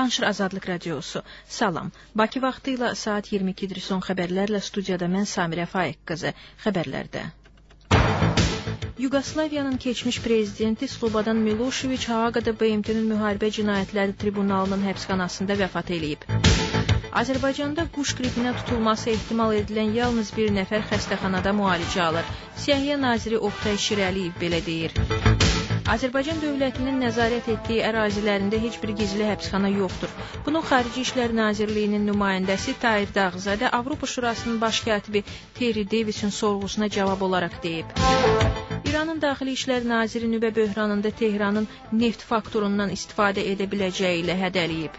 Danışır Azadlıq Radiosu. Salam. Bakı vaxtı ilə saat 22-dir. Son xəbərlərlə studiyada mən Samirə Faiq qızı. Xəbərlərdə. Yugoslaviyanın keçmiş prezidenti Slobodan Milošević Haaqada BMT-nin müharibə cinayətləri tribunalının həbsxanasında vəfat eləyib. Azərbaycanda quş qripinə tutulması ehtimal edilən yalnız bir nəfər xəstəxanada müalicə alır. Səhiyyə naziri Oqtay Şirəliyev belə deyir. Azərbaycan dövlətinin nəzarət etdiyi ərazilərində heç bir gizli həbsxana yoxdur. Bunu Xarici İşlər Nazirliyinin nümayəndəsi Tahir Dağzadə Avropa Şurasının baş katibi Terry Davisin sorğusuna cavab olaraq deyib. İranın Daxili İşlər Naziri nüvə böhranında Tehranın neft faktorundan istifadə edə biləcəyi ilə hədələyib.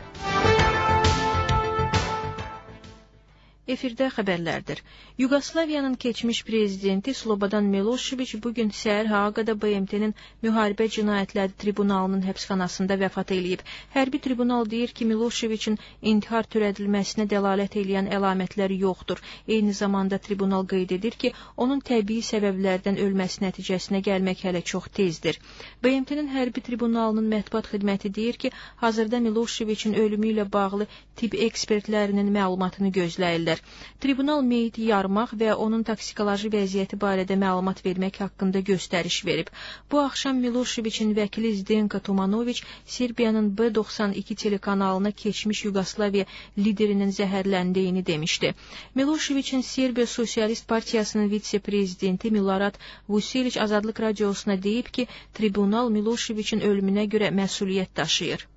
Efirdə xəbərlərdir. Yugoslaviyanın keçmiş prezidenti Slobodan Milošević bugün səhər Haaqada BMT-nin müharibə cinayətləri tribunalının həbsxanasında vəfat eləyib. Hərbi tribunal deyir ki, Miloševićin intihar törədilməsinə dəlalət eləyən əlamətləri yoxdur. Eyni zamanda tribunal qeyd edir ki, onun təbii səbəblərdən ölməsi nəticəsinə gəlmək hələ çox tezdir. BMT-nin hərbi tribunalının mətbuat xidməti deyir ki, hazırda Miloševićin ölümü ilə bağlı tibb ekspertlərinin məlumatını gözləyirlər. Tribunal meyiti yarmaq və onun toksikoloji vəziyyəti barədə məlumat vermək haqqında göstəriş verib. Bu axşam Miloševićin vəkili Zdenko Tomanović Serbiyanın B92 telekanalına keçmiş Yugoslaviya liderinin zəhərləndiyini demişdi. Miloševićin Serbiya Sosialist Partiyasının vitse-prezidenti Milorad Vučelić Azadlıq Radiosuna deyib ki, tribunal Miloševićin ölümünə görə məsuliyyət daşıyır.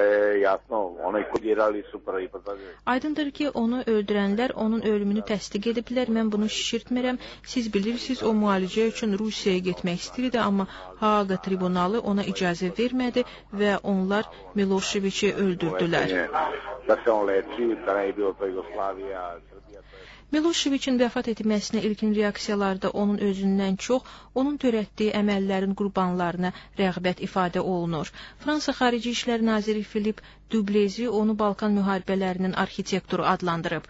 Aydındır ki, onu öldürənlər onun ölümünü təsdiq ediblər. Mən bunu şişirtmirəm. Siz bilirsiniz, o müalicə üçün Rusiyaya getmək istəyirdi, amma Haaqa tribunalı ona icazə vermədi və onlar Miloševići öldürdülər. Miloševićin vəfat etməsinə ilkin reaksiyalarda onun özündən çox, onun törətdiyi əməllərin qurbanlarına rəğbət ifadə olunur. Fransa Xarici İşlər Naziri Philippe Dublezi onu Balkan müharibələrinin arxitektoru adlandırıb.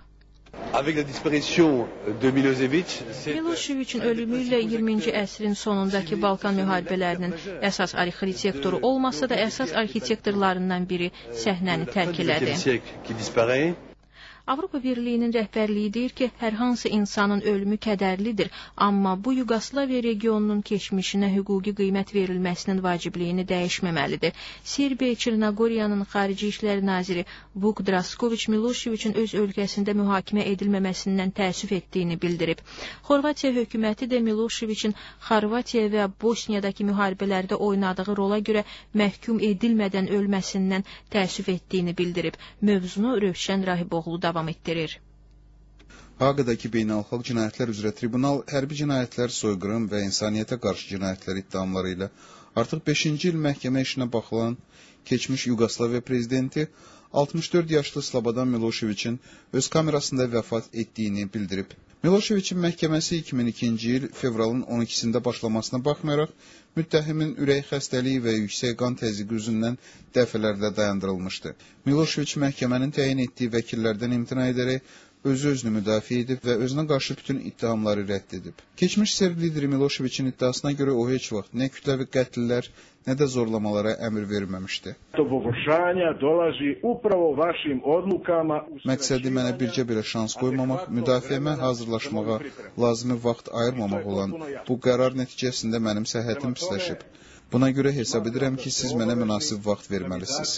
Miloševićin ölümü ilə 20-ci əsrin sonundakı Balkan müharibələrinin əsas arxitektoru olmasa da əsas arxitektorlarından biri səhnəni tərk elədi. Avropa Birliyinin rəhbərliyi deyir ki, hər hansı insanın ölümü kədərlidir, amma bu Yugoslaviya regionunun keçmişinə hüquqi qiymət verilməsinin vacibliyini dəyişməməlidir. Serbiya Çernogoriyanın Xarici İşlər Naziri Vuk Drasković Miloševićin öz ölkəsində mühakimə edilməməsindən təəssüf etdiyini bildirib. Xorvatiya hökuməti də Miloševićin Xorvatiya və Bosniyadakı müharibələrdə oynadığı rola görə məhkum edilmədən ölməsindən təəssüf etdiyini bildirib. Mövzunu Rövşən Rahiboğlu davam etdirir. Haaqadakı beynəlxalq cinayətlər üzrə tribunal hərbi cinayətlər, soyqırım və insaniyyətə qarşı cinayətlər ittihamları ilə artıq 5-ci il məhkəmə işinə baxılan keçmiş Yugoslaviya prezidenti 64 yaşlı Slobodan Miloševićin öz kamerasında vəfat etdiyini bildirib. Miloševićin məhkəməsi 2002-ci il fevralın 12-sində başlamasına baxmayaraq, müttəhimin ürək xəstəliyi və yüksək qan təzyiqi üzündən dəfələrlə dayandırılmışdı. Milošević məhkəmənin təyin etdiyi vəkillərdən imtina edərək özünü müdafiə edib və özünə qarşı bütün ittihamları rədd edib. Keçmiş Serb lideri Miloševićin iddiasına görə o heç vaxt nə kütləvi qətllər, nə də zorlamalara əmr verməmişdi. Məqsədi mənə bircə belə şans qoymamaq, müdafiəmə hazırlaşmağa lazımi vaxt ayırmamaq olan bu qərar nəticəsində mənim səhhətim pisləşib. Buna görə hesab edirəm ki, siz mənə münasib vaxt verməlisiniz.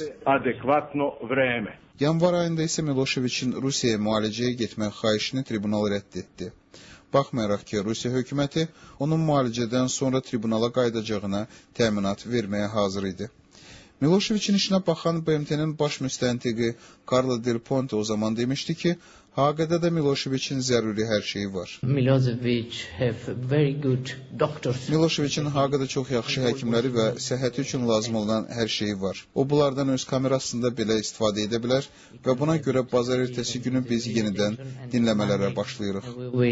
Yanvar ayında isə Miloševićin Rusiyaya müalicəyə getmək xahişini tribunal rədd etdi. Baxmayaraq ki, Rusiya hökuməti onun müalicədən sonra tribunala qayıdacağına təminat verməyə hazır idi. Miloševićin işinə baxan BMT-nin baş müstəntiqi Carlo Del Ponte o zaman demişdi ki, Haaqada da Miloševićin zəruri hər şeyi var. Miloševićin Haaqada çox yaxşı həkimləri və səhhəti üçün lazım olan hər şeyi var. O, bunlardan öz kamerasında belə istifadə edə bilər və buna görə bazar ertəsi günü biz yenidən dinləmələrə başlayırıq.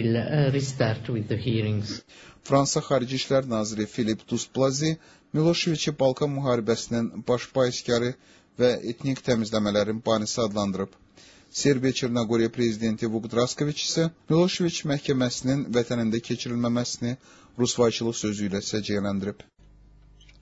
Fransa Xarici İşlər Naziri Philippe Duplazi Miloševići Balkan müharibəsinin baş bahiskarı və etnik təmizləmələrin banisi adlandırıb. Serbiya Çernogoriya prezidenti Vuk Drasković isə Milošević məhkəməsinin vətənində keçirilməməsini rusvayçılıq sözü ilə səciyyələndirib.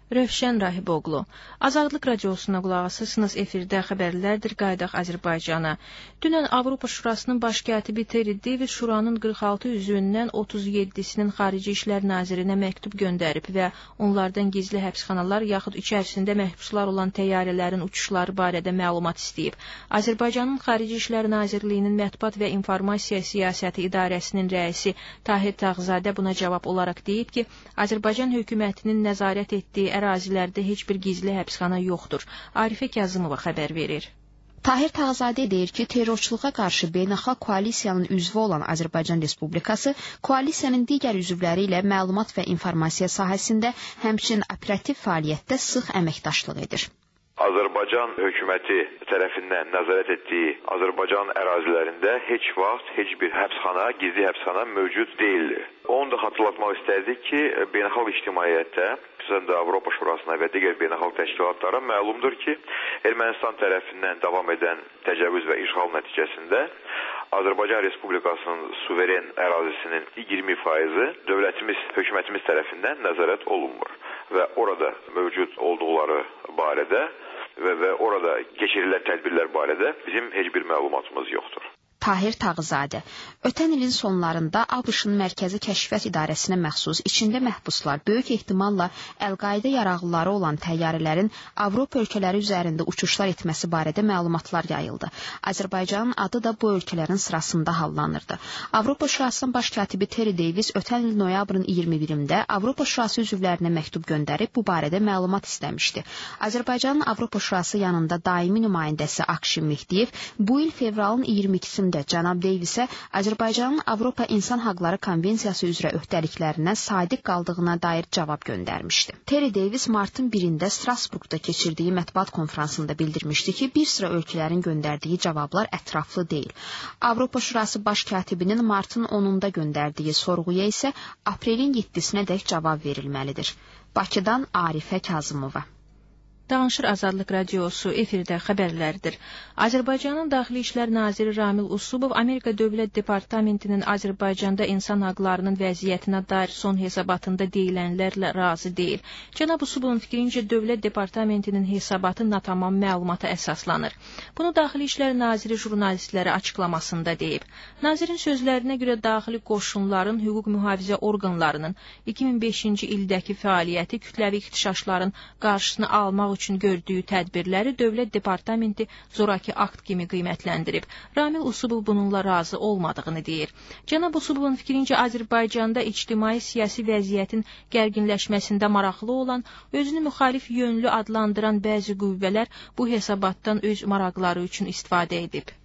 Rövşən Rahiboğlu. Azadlıq radiosuna qulaq asırsınız. Efirdə xəbərlərdir. Qayıdaq Azərbaycana. Dünən Avropa Şurasının baş katibi Terry Davis Şuranın 46 üzvündən 37-sinin Xarici İşlər Nazirinə məktub göndərib və onlardan gizli həbsxanalar yaxud içərisində məhbuslar olan təyyarələrin uçuşları barədə məlumat istəyib. Azərbaycanın Xarici İşlər Nazirliyinin Mətbuat və İnformasiya Siyasəti İdarəsinin rəisi Tahir Tağzadə buna cavab olaraq deyib ki, Azərbaycan hökumətinin nəzarət etdiyi ərazilərdə heç bir gizli həbsxana yoxdur. Arifə Kazımova xəbər verir. Tahir Tağzadə deyir ki, terrorçuluğa qarşı beynəlxalq koalisiyanın üzvü olan Azərbaycan Respublikası koalisiyanın digər üzvləri ilə məlumat və informasiya sahəsində, həmçinin operativ fəaliyyətdə sıx əməkdaşlıq edir. Azərbaycan hökuməti tərəfindən nəzarət etdiyi Azərbaycan ərazilərində heç vaxt heç bir həbsxana, gizli həbsxana mövcud deyildir. Onu da xatırlatmaq istərdik ki, beynəlxalq ictimaiyyətdə, xüsusən də Avropa Şurasına və digər beynəlxalq təşkilatlara məlumdur ki, Ermənistan tərəfindən davam edən təcavüz və işğal nəticəsində Azərbaycan Respublikasının suveren ərazisinin 20%-i dövlətimiz, hökumətimiz tərəfindən nəzarət olunmur və orada mövcud olduqları barədə və orada keçirilən tədbirlər barədə bizim heç bir məlumatımız yoxdur. Tahir Tağzadə. Ötən ilin sonlarında ABŞ-ın Mərkəzi Kəşfiyyat İdarəsinə məxsus içində məhbuslar böyük ehtimalla Əl-Qaidə yaraqlıları olan təyyarələrin Avropa ölkələri üzərində uçuşlar etməsi barədə məlumatlar yayıldı. Azərbaycanın adı da bu ölkələrin sırasında hallanırdı. Avropa Şurasının baş katibi Terry Davis ötən il noyabrın 21-də Avropa Şurası üzvlərinə məktub göndərib bu barədə məlumat istəmişdi. Azərbaycanın Avropa Şurası yanında daimi nümayəndəsi Akşin Mehdiyev bu il fevralın 22-sində cənab Davisə Azərbaycanın Avropa İnsan Haqları Konvensiyası üzrə öhdəliklərinə sadiq qaldığına dair cavab göndərmişdi. Terry Davis martın 1-də Strasburqda keçirdiyi mətbuat konfransında bildirmişdi ki, bir sıra ölkələrin göndərdiyi cavablar ətraflı deyil. Avropa Şurası baş katibinin martın 10-da göndərdiyi sorğuya isə aprelin 7-sinədək cavab verilməlidir. Bakıdan Arifə Kazımova. Danışır Azadlıq radiosu, efirdə xəbərlərdir. Azərbaycanın Daxili İşlər Naziri Ramil Usubov Amerika Dövlət Departamentinin Azərbaycanda insan haqlarının vəziyyətinə dair son hesabatında deyilənlərlə razı deyil. Cənab Usubovun fikrincə Dövlət Departamentinin hesabatı natamam məlumata əsaslanır. Bunu Daxili İşlər Naziri jurnalistlərə açıqlamasında deyib. Nazirin sözlərinə görə daxili qoşunların, hüquq mühafizə orqanlarının 2005-ci ildəki fəaliyyəti kütləvi ixtişaşların qarşısını almaq üçün gördüyü tədbirləri Dövlət Departamenti zoraki akt kimi qiymətləndirib. Ramil Usubov bununla razı olmadığını deyir. Cənab Usubovun fikrincə Azərbaycanda ictimai-siyasi vəziyyətin gərginləşməsində maraqlı olan, özünü müxalif yönlü adlandıran bəzi qüvvələr bu hesabatdan öz maraqları üçün istifadə edib.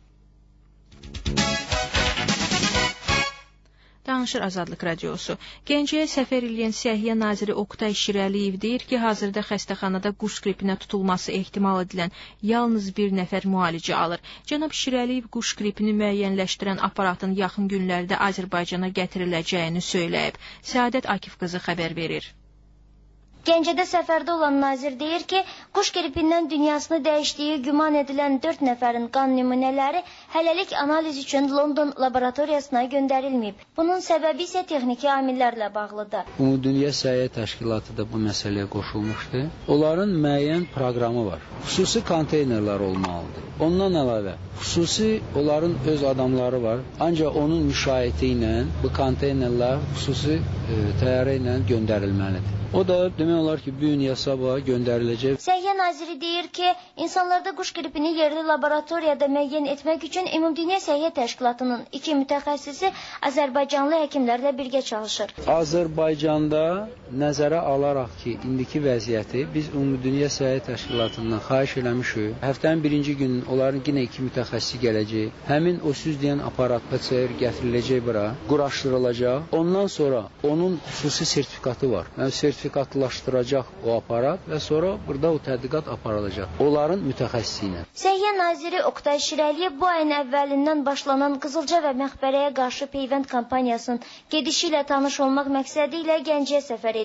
Danışır Azadlıq radiosu. Gəncəyə səfər edən Səhiyyə Naziri Oqtay Şirəliyev deyir ki, hazırda xəstəxanada quş qripinə tutulması ehtimal edilən yalnız bir nəfər müalicə alır. Cənab Şirəliyev quş qripini müəyyənləşdirən aparatın yaxın günlərdə Azərbaycana gətiriləcəyini söyləyib. Səadət Akif qızı xəbər verir. Gəncədə səfərdə olan nazir deyir ki, quş qripindən dünyasını dəyişdiyi güman edilən 4 nəfərin qan nümunələri hələlik analiz üçün London laboratoriyasına göndərilməyib. Bunun səbəbi isə texniki amillərlə bağlıdır. Ümumdünya Səhiyyə Təşkilatı da bu məsələyə qoşulmuşdur. Onların müəyyən proqramı var. Xüsusi konteynerlər olmalıdır. Ondan əlavə, xüsusi onların öz adamları var. Ancaq onun müşayiəti ilə bu konteynerlər xüsusi təyyarə ilə göndərilməlidir. O da demək olar ki, bu gün ya sabah göndəriləcək. Səhiyyə naziri deyir ki, insanlarda quş qripini yerli laboratoriyada müəyyən etmək üçün Ümumdünya Səhiyyə Təşkilatının 2 mütəxəssisi Azərbaycanlı həkimlərlə birgə çalışır. Azərbaycanda nəzərə alaraq ki, indiki vəziyyəti biz Ümumdünya Səhiyyə Təşkilatından xahiş eləmişik. Həftənin 1-ci günün onların yenə 2 mütəxəssisi gələcək. Həmin o süzləyən aparat PCR gətiriləcək bura, quraşdırılacaq. Ondan sonra onun xüsusi sertifikatı var. Yəni sertifikatlaşdıracaq o aparat və sonra burada o tədqiqat aparılacaq. Onların mütəxəssisi ilə. Səhiyyə naziri Oqtay Şirəliyev bu ayın əvvəlindən başlanan Qızılca və Məxbərəyə qarşı peyvənd kampaniyasının gedişi ilə tanış olmaq məqsədi ilə Gəncəyə səfər edib.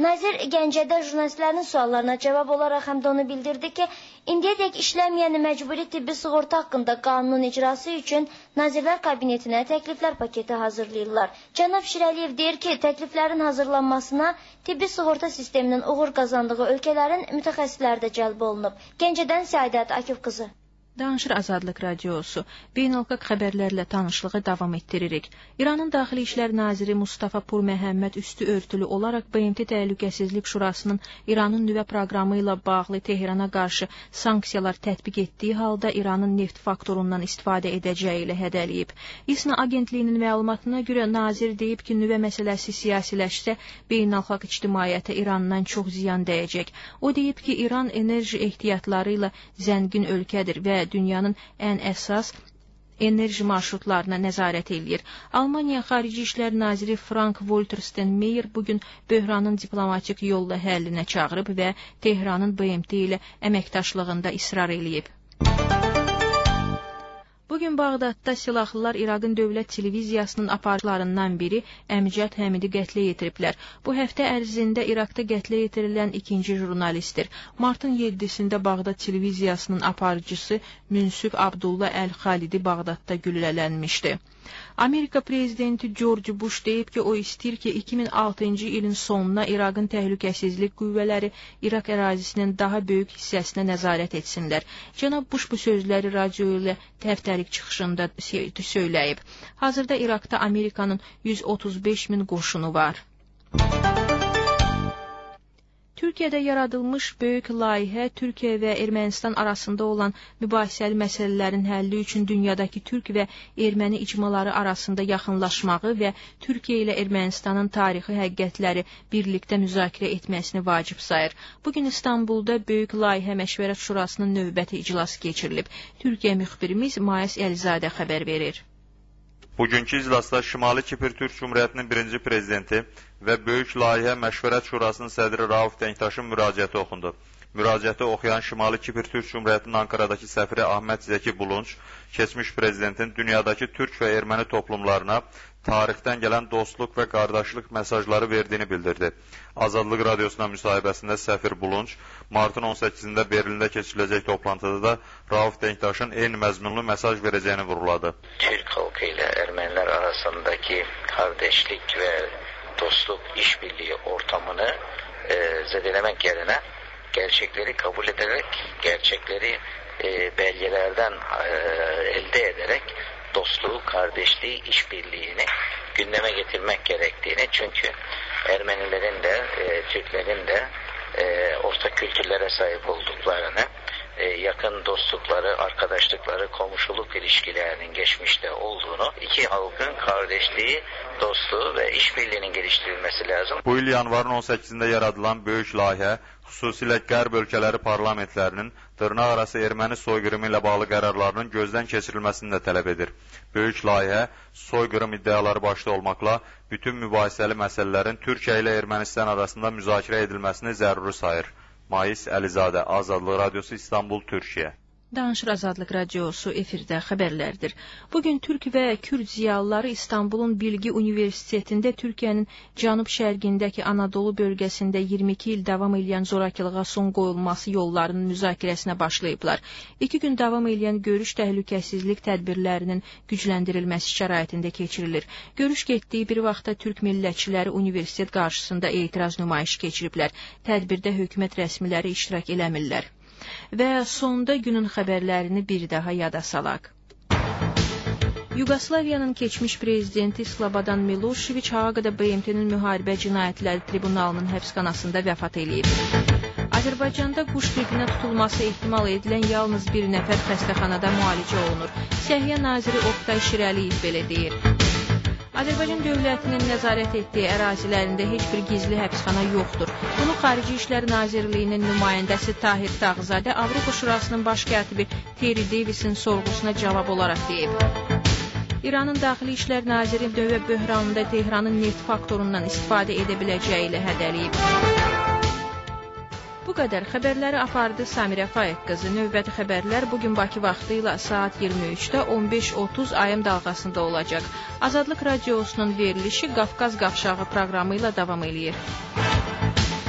Nazir Gəncədə jurnalistlərin suallarına cavab olaraq həm də onu bildirdi ki, indiyədək işləməyən məcburi tibbi sığorta haqqında qanunun icrası üçün Nazirlər Kabinetinə təkliflər paketi hazırlayırlar. Cənab Şirəliyev deyir ki, təkliflərin hazırlanmasına tibbi sığorta sisteminin uğur qazandığı ölkələrin mütəxəssisləri də cəlb olunub. Gəncədən Səadət Akif qızı. Danışır Azadlıq Radiosu. Beynəlxalq xəbərlərlə tanışlığı davam etdiririk. İranın Daxili İşlər Naziri Mustafa Pur Məhəmməd üstü örtülü olaraq BMT Təhlükəsizlik Şurasının İranın nüvə proqramı ilə bağlı Tehrana qarşı sanksiyalar tətbiq etdiyi halda İranın neft faktorundan istifadə edəcəyi ilə hədələyib. İSNA agentliyinin məlumatına görə nazir deyib ki, nüvə məsələsi siyasiləşsə, beynəlxalq ictimaiyyətə İrandan çox ziyan dəyəcək. O deyib ki, İran enerji ehtiyatları ilə zəngin ölkədir və dünyanın ən əsas enerji marşrutlarına nəzarət eləyir. Almaniya Xarici İşlər Naziri Frank-Walter Steinmeier bugün böhranın diplomatik yolla həllinə çağırıb və Tehranın BMT ilə əməkdaşlığında israr eləyib. Bugün Bağdadda silahlılar İraqın dövlət televiziyasının aparıcılarından biri Əmcad Həmidi qətlə yetiriblər. Bu həftə ərzində İraqda qətlə yetirilən ikinci jurnalistdir. Martın 7-sində Bağdad televiziyasının aparıcısı Münsüf Abdullah Əl-Xalidi Bağdadda güllələnmişdi. Amerika prezidenti George Bush deyib ki, o istəyir ki, 2006-cı ilin sonuna İraqın təhlükəsizlik qüvvələri İraq ərazisinin daha böyük hissəsinə nəzarət etsinlər. Cənab Bush bu sözləri radio ilə həftəlik çıxışında söyləyib. Hazırda İraqda Amerikanın 135 min qoşunu var. Türkiyədə yaradılmış böyük layihə Türkiyə və Ermənistan arasında olan mübahisəli məsələlərin həlli üçün dünyadakı türk və erməni icmaları arasında yaxınlaşmağı və Türkiyə ilə Ermənistanın tarixi həqiqətləri birlikdə müzakirə etməsini vacib sayır. Bugün İstanbulda Böyük Layihə Məşvərət Şurasının növbəti iclası keçirilib. Türkiyə müxbirimiz Mayis Əlizadə xəbər verir. Bugünkü iclasda Şimali Kipr Türk Cumhuriyyətinin birinci prezidenti və Böyük Layihə Məşvərət Şurasının sədri Rauf Denktaşın müraciəti oxundu. Müraciəti oxuyan Şimali Kipr Türk Cumhuriyyətinin Ankaradakı səfiri Ahmet Zeki Bulunç, keçmiş prezidentin dünyadakı türk və erməni toplumlarına tarixdən gələn dostluq və qardaşlıq mesajları verdiyini bildirdi. Azadlıq Radiosuna müsahibəsində səfir Bulunç, martın 18-də Berlində keçiriləcək toplantıda da Rauf Denktaşın eyni məzmunlu mesaj verəcəyini vurguladı. Türk halkı ilə ermənilər arasındaki kardeşlik və dostluq işbirliği ortamını zedelemek yerine gerçekleri kabul ederek, gerçekleri belgelerden elde ederek dostluğu, kardeşliği, işbirliğini gündeme getirmek gerektiğini, çünkü Ermenilerin de Türklerin de ortak kültürlere sahip olduklarını, yakın dostlukları, arkadaşlıkları, komşuluk ilişkilerinin geçmişte olduğunu, iki halkın kardeşliği, dostluğu ve işbirliğinin geliştirilmesi lazım. Bu il yanvarın 18-də yaradılan Böyük Layihə, xüsusilə Qərb ölkələri parlamentlərinin dırnaqarası erməni soyqırımı ilə bağlı qərarlarının gözdən keçirilməsini də tələb edir. Böyük Layihə, soyqırım iddiaları başda olmaqla bütün mübahisəli məsələlərin Türkiyə ilə Ermənistan arasında müzakirə edilməsini zəruri sayır. Mayis Əlizadə, Azadlıq Radiosu, İstanbul, Türkiyə. Danışır Azadlıq Radiosu efirdə xəbərlərdir. Bugün Türk və Kürd ziyalıları İstanbulun Bilgi Universitetində Türkiyənin cənub-şərqindəki Anadolu bölgəsində 22 il davam edən zorakılığa son qoyulması yollarının müzakirəsinə başlayıblar. 2 gün davam edən görüş təhlükəsizlik tədbirlərinin gücləndirilməsi şəraitində keçirilir. Görüş getdiyi bir vaxtda Türk millətçiləri universitet qarşısında etiraz nümayişi keçiriblər. Tədbirdə hökumət rəsmiləri iştirak eləmirlər. Və sonda günün xəbərlərini bir daha yada salaq. Yugoslaviyanın keçmiş prezidenti Slobodan Milošević Hağada BMT-nin müharibə cinayətləri tribunalının həbsxanasında vəfat edib. Azərbaycanda quş qripinə tutulması ehtimal edilən yalnız bir nəfər xəstəxanada müalicə olunur. Səhiyyə naziri Oktay Şirəliyev belə deyir. Azərbaycan dövlətinin nəzarət etdiyi ərazilərində heç bir gizli həbsxana yoxdur. Bunu Xarici İşlər Nazirliyinin nümayəndəsi Tahir Tağzadə Avropa Şurasının baş katibi Terry Davis'in sorğusuna cavab olaraq deyib. İranın Daxili İşlər Naziri nüvə böhranında Tehranın neft faktorundan istifadə edə biləcəyi ilə hədələyib. Bu qədər xəbərləri apardı Samirə Faiq qızı. Növbəti xəbərlər bugün Bakı vaxtı ilə saat 23-də 15:30 AM dalğasında olacaq. Azadlıq Radiosunun verilişi Qafqaz Qavşağı proqramı ilə davam eləyir.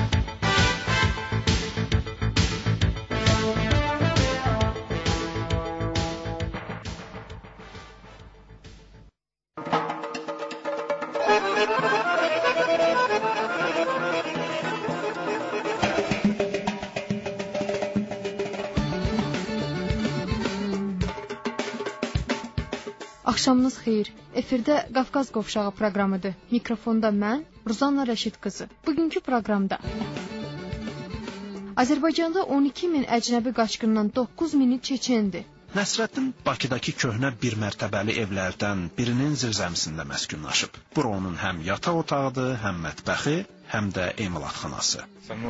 Axşamınız xeyir. Efirdə Qafqaz Qovşağı proqramıdır. Mikrofonda mən, Ruzanna Rəşid qızı. Bugünkü proqramda Azərbaycanda 12 min əcnəbi qaçqından 9 mini Çeçendir. Nəsrəddin Bakıdakı köhnə bir mərtəbəli evlərdən birinin zirzəmisində məskunlaşıb. Bura onun həm yataq otağıdır, həm mətbəxi, həm də emalatxanası.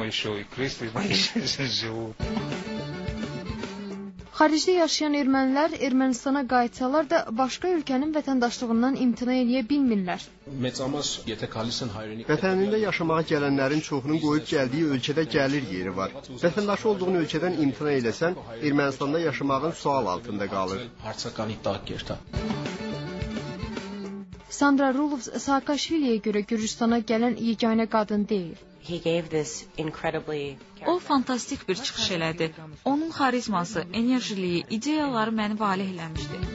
Xaricdə yaşayan ermənilər Ermənistana qayıtsalar da başqa ölkənin vətəndaşlığından imtina edə bilmirlər. Vətənində yaşamağa gələnlərin çoxunun qoyub gəldiyi ölkədə gəlir yeri var. Vətəndaşı olduğun ölkədən imtina eləsən, Ermənistanda yaşamağın sual altında qalır. Sandra Rulov Saakashviliyə görə Gürcüstana gələn yeganə qadın deyil. O fantastik bir çıxış elədi. Onun xarizması, enerjiliyi, ideyaları məni valeh eləmişdi.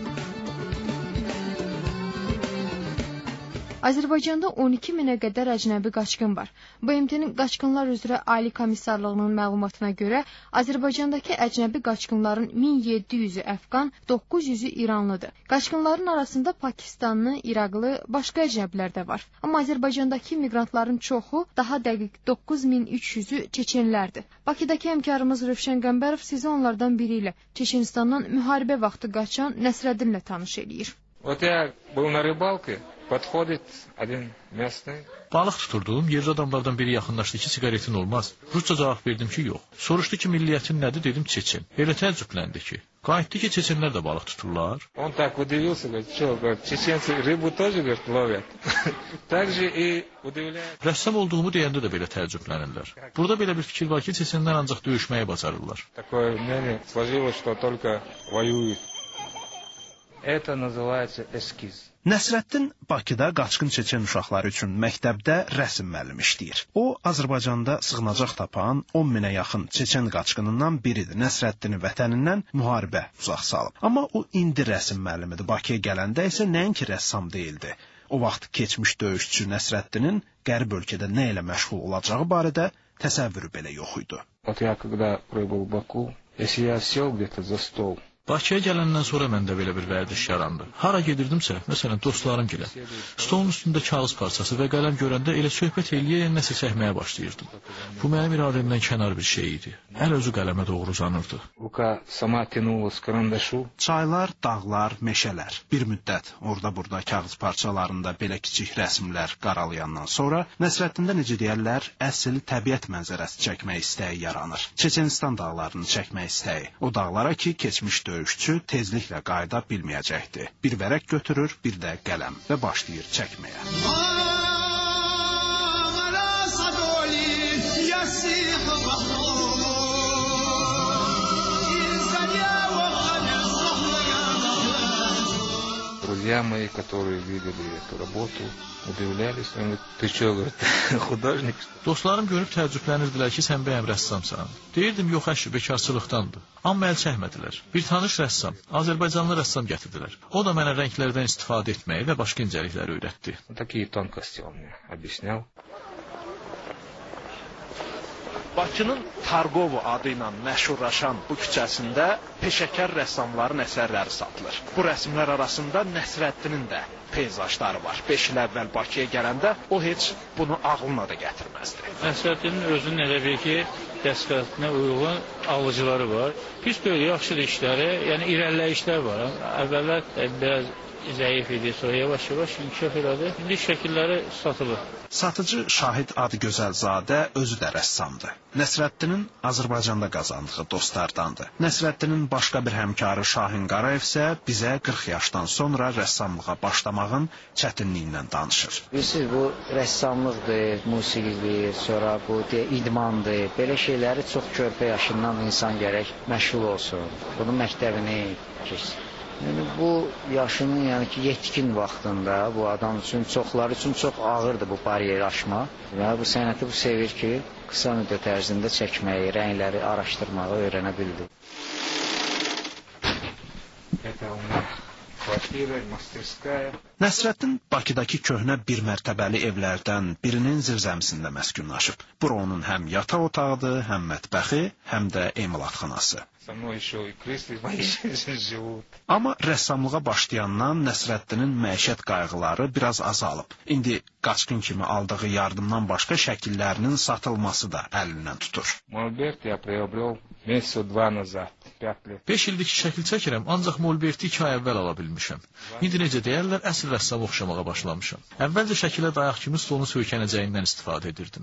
Azərbaycanda 12 minə qədər əcnəbi qaçqın var. BMT-nin Qaçqınlar üzrə Ali Komissarlığının məlumatına görə Azərbaycandakı əcnəbi qaçqınların 1700-ü Əfqan, 900-ü İranlıdır. Qaçqınların arasında Pakistanlı, İraqlı, başqa əcnəbilər də var. Amma Azərbaycandakı miqrantların çoxu, daha dəqiq 9300-ü Çeçenlərdir. Bakıdakı həmkarımız Rövşən Qəmbərov sizi onlardan biri ilə Çeçenistandan müharibə vaxtı qaçan Nəsrəddinlə tanış eləyir. Balıq tuturdum, yerli adamlardan biri yaxınlaşdı ki, siqaretin olmaz. Rusça cavab verdim ki, yox. Soruşdu ki, milliyyətin nədir, dedim Çeçen. Elə təəccübləndi ki, qayıtdı ki, Çeçenlər də balıq tuturlar. Rəssam olduğumu deyəndə də belə təəccüblənirlər. Burada belə bir fikir var ki, Çeçenlər ancaq döyüşməyi bacarırlar. Nəsrəddin Bakıda qaçqın Çeçen uşaqları üçün məktəbdə rəsm müəllimi işləyir. O, Azərbaycanda sığınacaq tapan 10 minə yaxın Çeçen qaçqınından biridir. Nəsrəddini vətənindən müharibə uzaq salıb. Amma o indi rəsm müəllimidir. Bakıya gələndə isə nəinki rəssam deyildi. O vaxt keçmiş döyüşçü Nəsrəddinin qərb ölkədə nə ilə məşğul olacağı barədə təsəvvürü belə yox idi. Bakıya gələndən sonra məndə belə bir vərdiş yarandı. Hara gedirdimsə, məsələn, dostlarım gilə. Stolun üstündə kağız parçası və qələm görəndə elə söhbət eləyərək nəsə çəkməyə başlayırdım. Bu mənim iradəmdən kənar bir şey idi. Əl özü qələmə doğru uzanırdı. Çaylar, dağlar, meşələr. Bir müddət orada-burada kağız parçalarında belə kiçik rəsmlər qaralayandan sonra Nəsrəddində necə deyərlər, əsl təbiət mənzərəsi çəkmək istəyi yaranır. Çeçenistan dağlarını çəkmək istəyi. O dağlara ki, keçmiş döyüşçü tezliklə qayıda bilməyəcəkdi. Bir vərəq götürür, bir də qələm və başlayır çəkməyə. Друзья мои, которые видели эту работу, удивлялись, говорят, ты что, говорит, художник? Dostlarım görüb təəccüblənirdilər ki, sən bəyəm rəssamsan. Deyirdim, yox əşi, bekarçılıqdandır. Amma əl çəkmədilər. Bir tanış rəssam, Azərbaycanlı rəssam gətirdilər. O da mənə rənglərdən istifadə etməyi və başqa incəlikləri öyrətdi. Такие тонкости он мне объяснял. Bakının Targovo adı ilə məşhurlaşan bu küçəsində peşəkar rəssamların əsərləri satılır. Bu rəsmlər arasında Nəsrəddinin də peyzajları var. 5 il əvvəl Bakıya gələndə o heç bunu ağlına da gətirməzdi. Nəsrəddinin özünün elə bir ki, dəstgahına uyğun alıcıları var. Pis deyil, yaxşıdır işləri, yəni irəliləyişlər var. Əvvəllər biraz zəif idi, sonra yavaş-yavaş inkişaf elədi. İndi şəkilləri satılır. Satıcı Şahid Adıgözəlzadə özü də rəssamdır. Nəsrəddinin Azərbaycanda qazandığı dostlardandır. Nəsrəddinin başqa bir həmkarı Şahin Qarayev isə bizə 40 yaşdan sonra rəssamlığa başlamağın çətinliyindən danışır. Bilirsiniz, bu rəssamlıqdır, musiqidir, sonra bu idmandır. Belə şeyləri çox körpə yaşından insan gərək məşğul olsun. Bunun məktəbini keçsin. Yəni, bu yaşının yetkin vaxtında bu adam üçün, çoxları üçün çox ağırdır bu bariyeri aşmaq. Yəni, bu sənəti bu sevir ki, qısa müddət ərzində çəkməyi, rəngləri araşdırmağı öyrənə bildi. Это у меня квартира, мастерская. Nəsrəddin Bakıdakı köhnə bir mərtəbəli evlərdən birinin zirzəmisində məskunlaşıb. Bura onun həm yataq otağıdır, həm mətbəxi, həm də emalatxanası. Amma rəssamlığa başlayandan Nəsrəddinin məişət qayğıları biraz azalıb. İndi qaçqın kimi aldığı yardımdan başqa şəkillərinin satılması da əlindən tutur. 5 ildir ki, şəkil çəkirəm, ancaq Molberti 2 ay əvvəl ala bilmişəm. İndi necə deyərlər, əsl rəssam oxşamağa başlamışam. Əvvəlcə şəkilə dayaq kimi stolun söykənəcəyindən istifadə edirdim.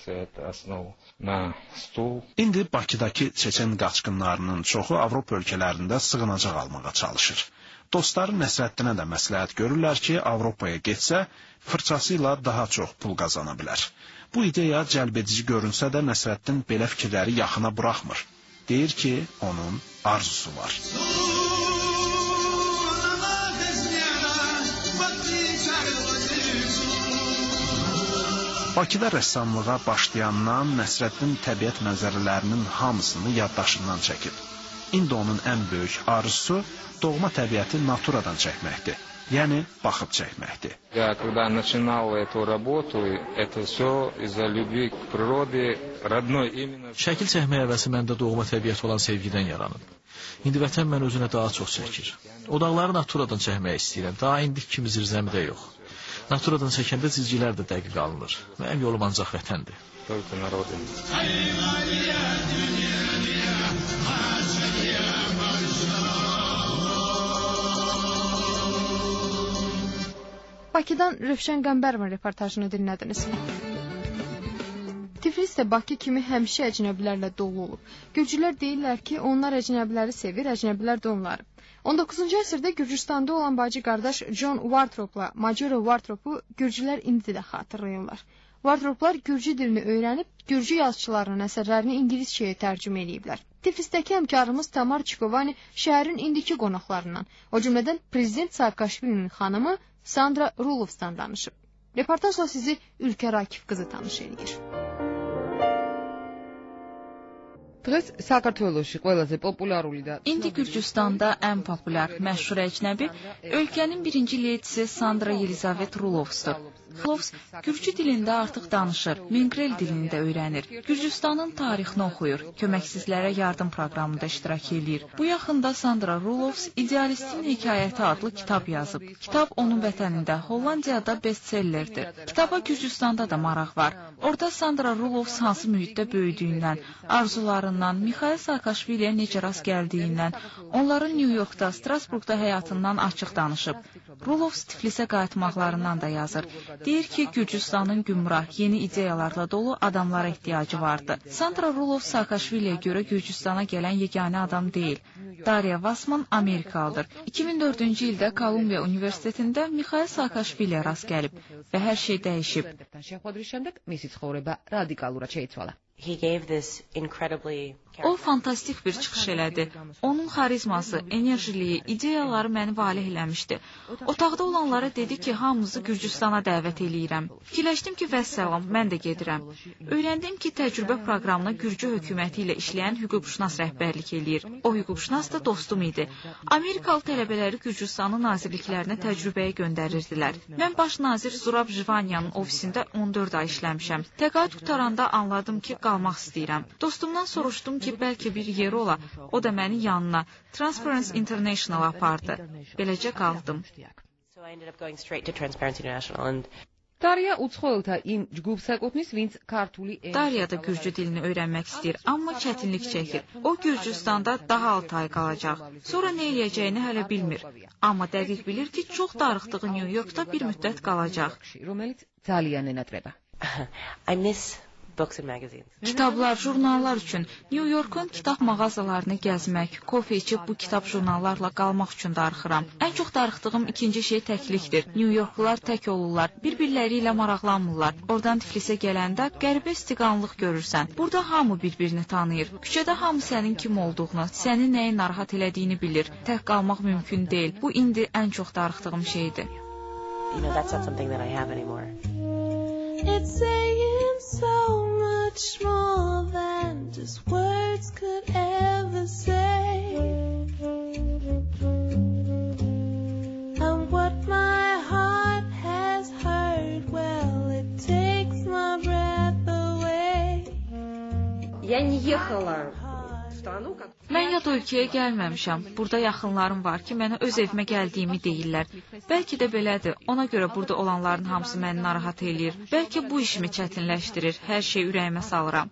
İndi Bakıdakı çeçen qaçqınlarının çoxu Avropa ölkələrində sığınacaq almağa çalışır. Dostları Nəsrəddinə də məsləhət görürlər ki, Avropaya getsə, fırçası ilə daha çox pul qazana bilər. Bu ideya cəlbedici görünsə də Nəsrəddin belə fikirləri yaxına buraxmır. Deyir ki, onun arzusu var. Bakıda rəssamlığa başlayandan Nəsrəddin təbiət mənzərələrinin hamısını yaddaşından çəkib. İndi onun ən böyük arzusu doğma təbiəti naturadan çəkməkdir. Yəni, baxıb çəkməkdir. Şəkil çəkmək həvəsi məndə doğma təbiət olan sevgidən yaranıb. İndi vətən mən özünə daha çox çəkir. O dağları naturadan çəkmək istəyirəm, daha indiki kimi zirzəmidə yox. Naturadan çəkəndə cizgilər də dəqiq alınır. Mənim yolum ancaq vətəndir. Bakıdan Rövşən Qəmbərovun reportajını dinlədiniz. Tiflis də Bakı kimi həmişə əcnəbilərlə dolu olub. Gürcülər deyirlər ki, onlar əcnəbiləri sevir, əcnəbilər də onları. 19-cu əsrdə Gürcüstanda olan bacı qardaş John Wardropla Majora Wardropu gürcülər indi də xatırlayırlar. Wardroplar gürcü dilini öyrənib, gürcü yazıçılarının əsərlərini ingiliscəyə tərcümə ediblər. Tiflisdəki həmkarımız Tamar Çikovani şəhərin indiki qonaqlarından, o cümlədən Prezident Saakashvilinin xanımı Sandra Rulovsdan danışıb. Reportajla sizi Ülkər Akif qızı tanış edir. İndi Gürcüstanda ən populyar, məşhur əcnəbi ölkənin birinci leytisi Sandra Yelizavet Rulovsdur. Rulovs gürcü dilində artıq danışır, Mingrel dilini də öyrənir. Gürcüstanın tarixini oxuyur, köməksizlərə yardım proqramında iştirak edir. Bu yaxında Sandra Rulovs İdealistin hekayəti adlı kitab yazıb. Kitab onun vətənində, Hollandiyada bestsellerdir. Kitaba Gürcüstanda da maraq var. Orada Sandra Rulovs hansı mühitdə böyüdüyündən, arzularından, Mikhail Saakashviliyə necə rast gəldiyindən, onların New Yorkda, Strasburgda həyatından açıq danışıb. Rulovs Tiflisə qayıtmaqlarından da yazır. Deyir ki, Gürcüstanın gümrah, yeni ideyalarla dolu adamlara ehtiyacı vardı. Sandra Rulovs Saakashviliyə görə Gürcüstana gələn yeganə adam deyil. Darya Vasman Amerikalıdır. 2004-cü ildə Kolumbiya Universitetində Mikhail Saakashviliyə rast gəlib və hər şey dəyişib. O fantastik bir çıxış elədi. Onun xarizması, enerjiliyi, ideyaları məni valeh eləmişdi. Otaqda olanlara dedi ki, hamınızı Gürcüstana dəvət eləyirəm. Fikirləşdim ki, vəssalam, mən də gedirəm. Öyrəndim ki, təcrübə proqramına Gürcü hökuməti ilə işləyən hüquqşünas rəhbərlik eləyir. O hüquqşünas da dostum idi. Amerikalı tələbələri Gürcüstanın nazirliklərinə təcrübəyə göndərirdilər. Mən baş nazir Zurab Jivanyanın ofisində 14 ay işləmişəm. Təqaüd qutaranda anladım ki, qalmaq istəyirəm. Dostumdan soruşdum ki, bəlkə bir yeri ola, o da məni yanına Transparency International apardı. Beləcə qaldım. Darya da Gürcü dilini öyrənmək istəyir, amma çətinlik çəkir. O Gürcüstanda daha 6 ay qalacaq. Sonra nə eləyəcəyini hələ bilmir. Amma dəqiq bilir ki, çox darıxdığı New Yorkda bir müddət qalacaq. Kitablar, jurnallar üçün New Yorkun kitab mağazalarını gəzmək, kofe içib bu kitab jurnallarla qalmaq üçün darıxıram. Ən çox darıxdığım ikinci şey təklikdir. New Yorklular tək olurlar, bir-birləri ilə maraqlanmırlar. Oradan Tiflisə gələndə qəribə istiqanlıq görürsən. Burada hamı bir-birini tanıyır. Küçədə hamı sənin kim olduğunu, səni nəyi narahat elədiyini bilir. Tək qalmaq mümkün deyil. Bu indi ən çox darıxdığım şeydir. It's saying so much more than just words could ever say. And what my heart Mən yad ölkəyə gəlməmişəm. Burada yaxınlarım var ki, mənə öz evimə gəldiyimi deyirlər. Bəlkə də belədir. Ona görə burada olanların hamısı məni narahat eləyir. Bəlkə bu işimi çətinləşdirir. Hər şey ürəyimə salıram.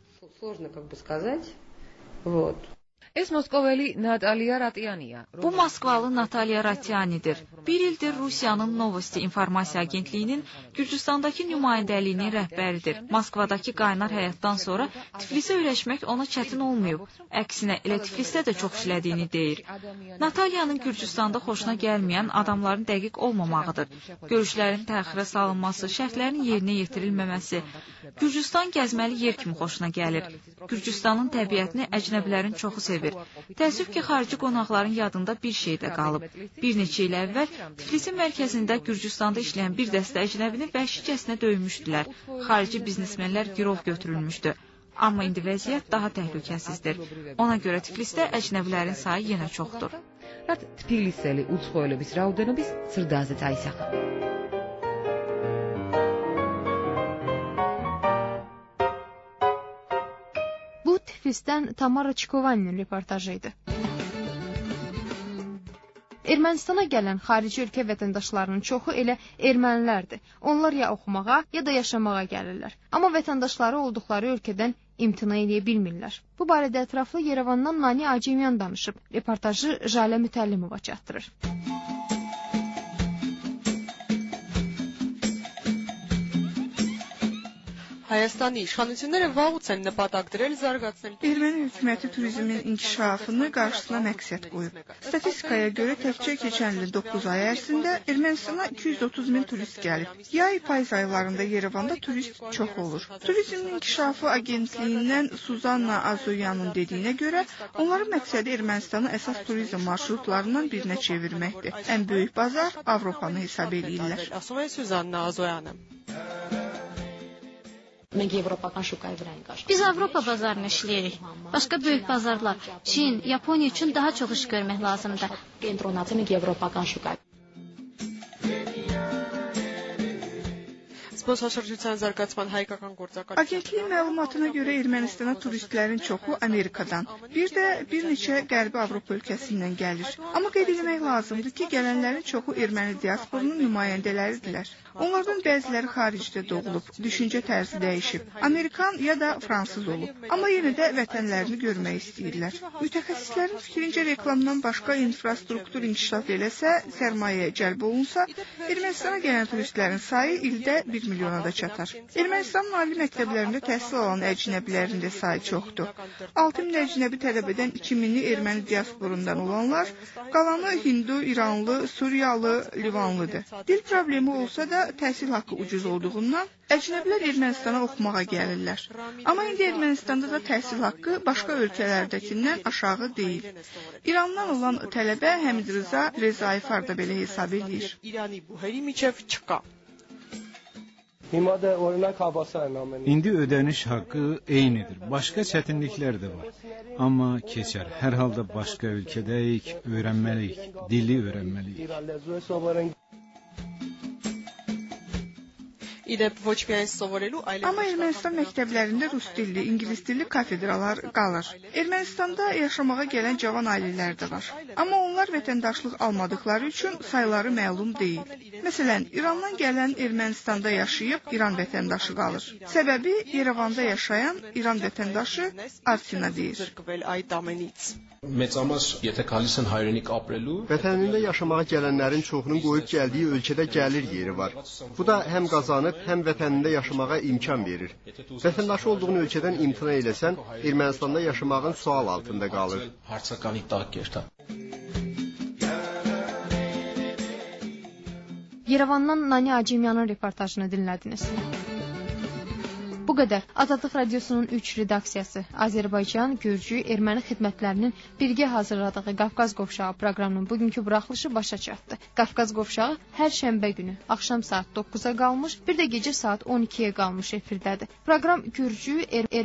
Bu Moskvalı Natalya Ratyanidir. Bir ildir Rusiyanın Novosti İnformasiya Agentliyinin Gürcüstandakı nümayəndəliyinin rəhbəridir. Moskvadakı qaynar həyatdan sonra Tiflisə öyrəşmək ona çətin olmayıb. Əksinə, elə Tiflisdə də çox işlədiyini deyir. Natalyanın Gürcüstanda xoşuna gəlməyən adamların dəqiq olmamağıdır. Görüşlərin təxirə salınması, şərtlərin yerinə yetirilməməsi. Gürcüstan gəzməli yer kimi xoşuna gəlir. Gürcüstanın təbiətini əcnəbilərin çoxu sevir. Təəssüf ki, xarici qonaqların yadında bir şey də qalıb. Bir neçə il əvvəl Tiflisin mərkəzində Gürcüstanda işləyən bir dəstə əcnəbini vəhşicəsinə döymüşdülər. Xarici biznesmenlər girov götürülmüşdü. Amma indi vəziyyət daha təhlükəsizdir. Ona görə Tiflisdə əcnəbilərin sayı yenə çoxdur. Bu Tiflisdən Tamara Çikovaninin reportajı idi. Ermənistana gələn xarici ölkə vətəndaşlarının çoxu elə ermənilərdir. Onlar ya oxumağa, ya da yaşamağa gəlirlər. Amma vətəndaşları olduqları ölkədən imtina edə bilmirlər. Bu barədə ətraflı Yerevandan Nani Acemyan danışıb. Reportajı Jalə Mütəllimova çatdırır. Հայաստանի իշխանությունները վաղուց են նպատակ դրել զարգացնել. Erməni hökuməti turizmin inkişafını qarşısına məqsəd qoyub. Statistikaya görə təkcə keçən il 9 ay ərzində Ermənistana 230 min turist gəlib. Yay payız aylarında Yerevanda turist çox olur. Turizmin inkişafı agentliyindən Suzanna Azoyanın dediyinə görə, onların məqsədi Ermənistanı əsas turizm marşrutlarından birinə çevirməkdir. Ən böyük bazar Avropanı hesab edirlər. Ասում է Սուզաննա Ազոյանը. Biz Avropa bazarını işləyirik. Başqa böyük bazarlar, Çin, Yaponiya üçün daha çox iş görmək lazımdır. Զբոսաշրջության զարգացման հայկական գործակալ. Agentliyin məlumatına görə Ermənistana turistlərin çoxu Amerikadan, bir də bir neçə Qərbi Avropa ölkəsindən gəlir. Amma qeyd etmək lazımdır ki, gələnlərin çoxu erməni diasporunun nümayəndələridirlər. Onlardan bəziləri xaricdə doğulub, düşüncə tərzi dəyişib, Amerikan ya da Fransız olub. Amma yenə də vətənlərini görmək istəyirlər. Mütəxəssislərin fikrincə reklamdan başqa infrastruktur inkişaf eləsə, sərmayə cəlb olunsa, Ermənistana gələn turistlərin sayı ildə 1 milyona da çatar. Ermənistanın ali məktəblərində təhsil alan əcnəbilərin də sayı çoxdur. 6 min əcnəbi tələb edən 2000-i erməni diasporundan olanlar, qalanı Hindu, İranlı, Suriyalı, Livanlıdır. Dil problemi olsa da təhsil haqqı ucuz olduğundan əcnəbilər Ermənistana oxumağa gəlirlər. Amma indi Ermənistanda da təhsil haqqı başqa ölkələrdəkindən aşağı deyil. İrandan olan tələbə Həmid Rıza Rezaifer da belə hesab edir. İndi ödəniş haqqı eynidir. Başqa çətinliklər də var. Amma keçər. Hər halda başqa ölkədəyik, öyrənməliyik, dili öyrənməliyik. Amma Ermənistan məktəblərində rus dilli, ingilis dilli kafedralar qalır. Ermənistanda yaşamağa gələn cavan ailələr də var. Amma onlar vətəndaşlıq almadıkları üçün sayları məlum deyil. Məsələn, İrandan gələn Ermənistanda yaşayıb İran vətəndaşı qalır. Səbəbi Yerevanda yaşayan İran vətəndaşı Artina deyir. Vətənində yaşamağa gələnlərin çoxunun qoyub gəldiyi ölkədə gəlir yeri var. Bu da həm qazanıb, həm vətənində yaşamağa imkan verir. Vətəndaşı olduğun ölkədən imtina eləsən, Ermənistanda yaşamağın sual altında qalır. Yerevandan Nani Acemyanın reportajını dinlədiniz. Bu qədər. Azadlıq Radiosunun 3 redaksiyası Azərbaycan, Gürcü, Erməni xidmətlərinin birgə hazırladığı Qafqaz Qovşağı proqramının bugünkü buraxılışı başa çatdı. Qafqaz Qovşağı hər şənbə günü axşam saat 9-a qalmış, bir də gecə saat 12-yə qalmış efirdədir. Proqram Gürcü,